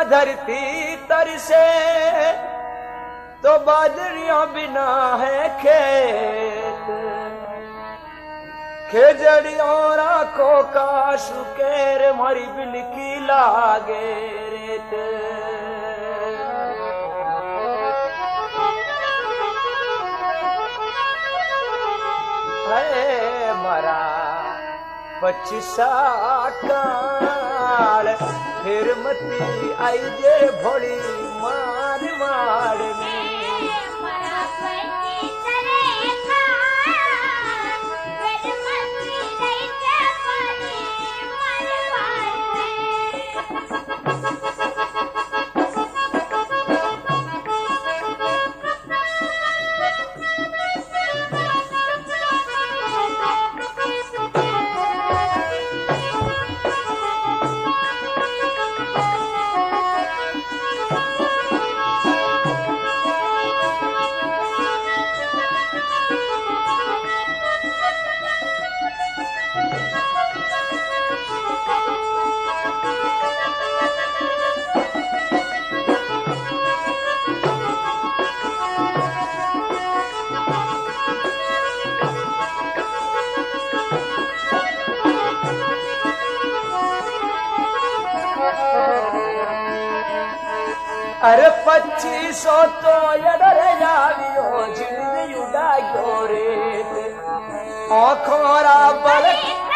धरती तरसे तो बादरियां बिना है खेत, खेजड़ियों राखो का सुकेर मारी बिलकी लागे रेत। है मरा 25 काल फिर मती आई जे भोली मारवाड़ में। अरे 25 तो यडर जावियो जिंद युडायो रेत आँखोरा बल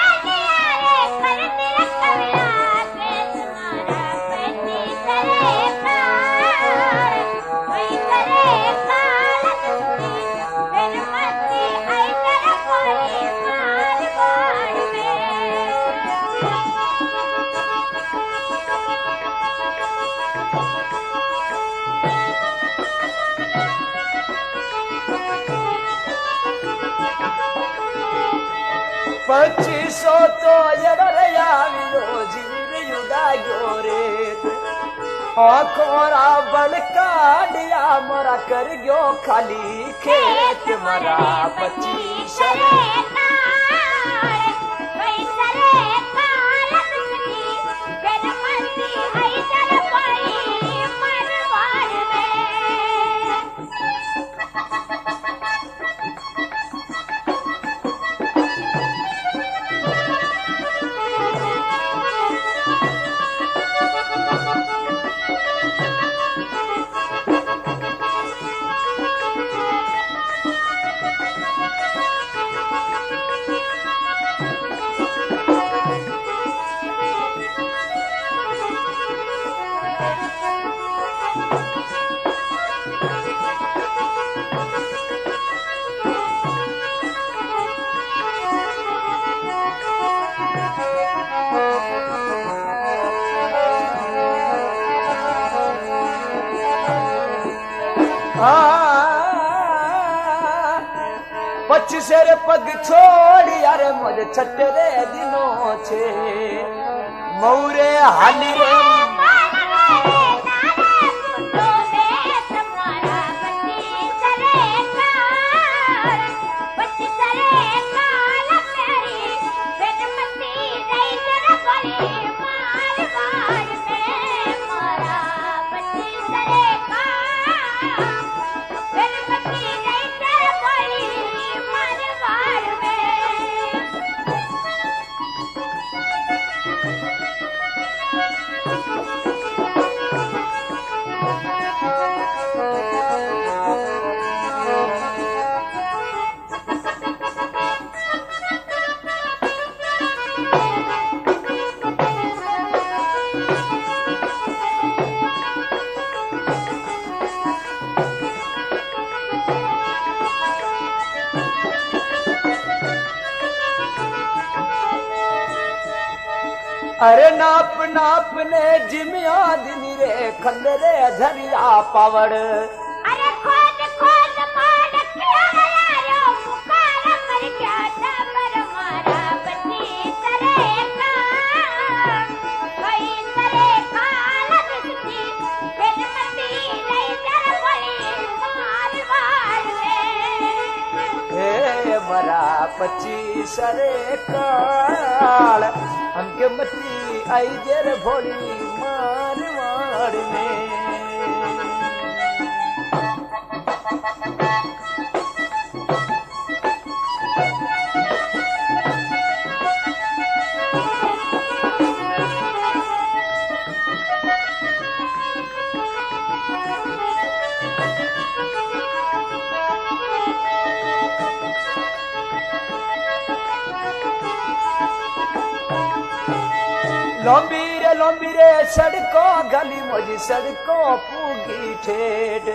पच्चीसो तो यडर यावियो जिंद युडायो रेत आँखोरा बल काडिया मरा कर गयो खाली खेत मरा 25 रे पग छोड़ यार मुझे छटरे दिनों छे मौरे हाली रे अरे नाप नाप ने जिमिया दिनी रे खंडरे झरिया पावड़ अरे खोद खोद मार क्या यारो पुकार मर क्या तबर मारा बच्ची करे का कोई करे काल दिसती बिन मती नहीं जर पड़ी मारवाड़ में हे मरा 25 रे काल हमके मती आई जेर भोली मारवाड़ पावड़ में। लंबी रे सड़कों गली मोजी सड़कों पूगी ठेठ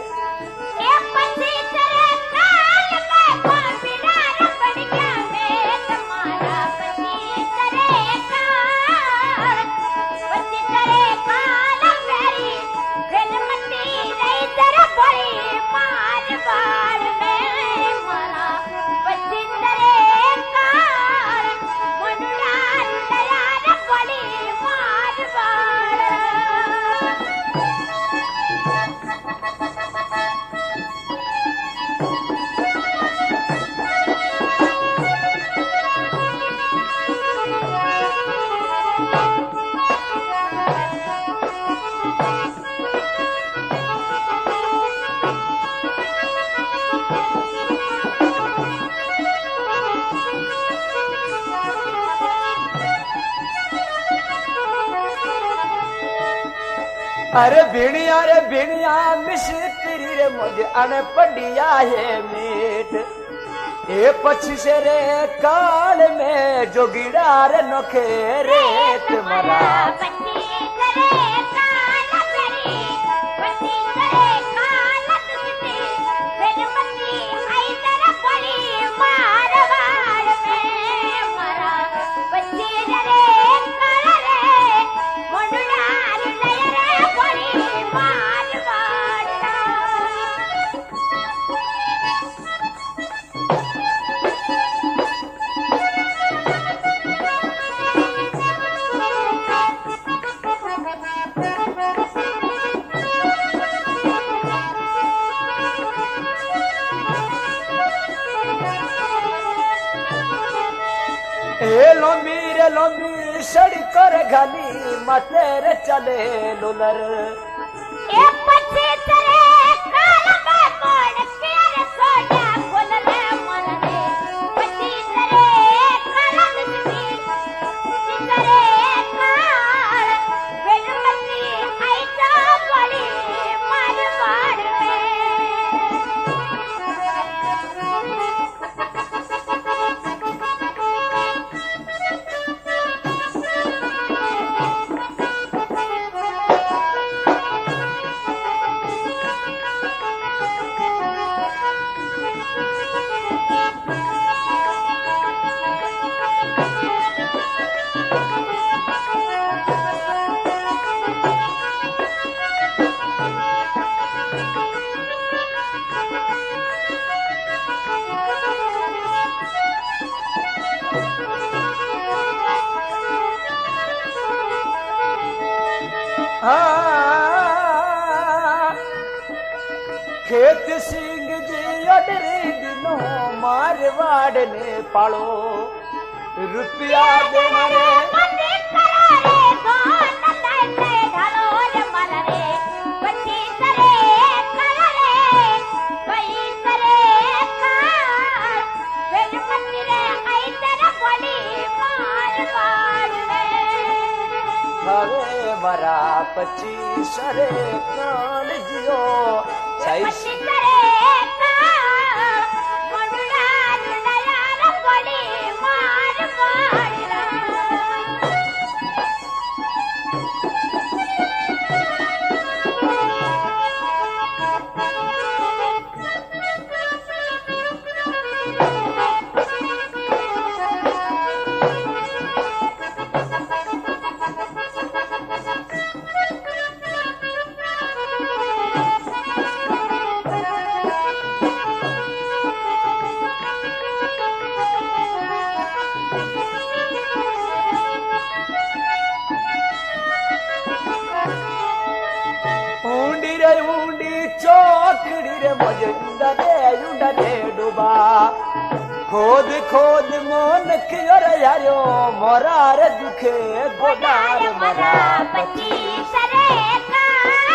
अरे बिणिया मिस्त्री रे मुझे अनपढ़िया है मीठ ए पक्षी से रे काल में जोगिड़ा रे नोखे रेत मरा लंबी सड़क रे घाली मते रे चले लुलर ए पछे तेरे काल में पड़ के रे सोया खोल रे मन रे पछी तेरे काल में तेरे काल बेलमती आई तो बड़ी मार मार खेत सिंह जी अडरी दिनों मारवाड़ ने पालो रुपया देना रे मरा 25 रे कान जियो सही डूबा खोद खोद मोन कियर यारो मोरार दुखे गोदार मरा 25 रे का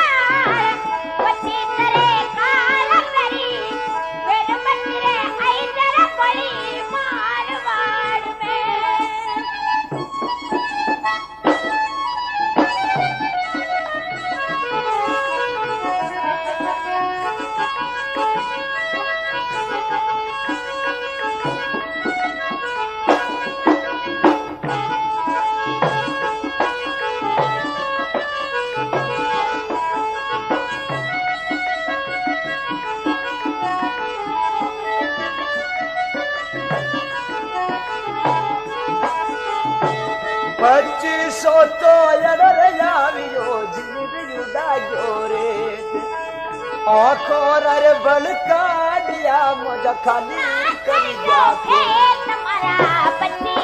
2500 तो रे आवियो जीव जुदा जोरे आँखों रे बल काटिया मुझे खाली कर जा तुम्हारा पति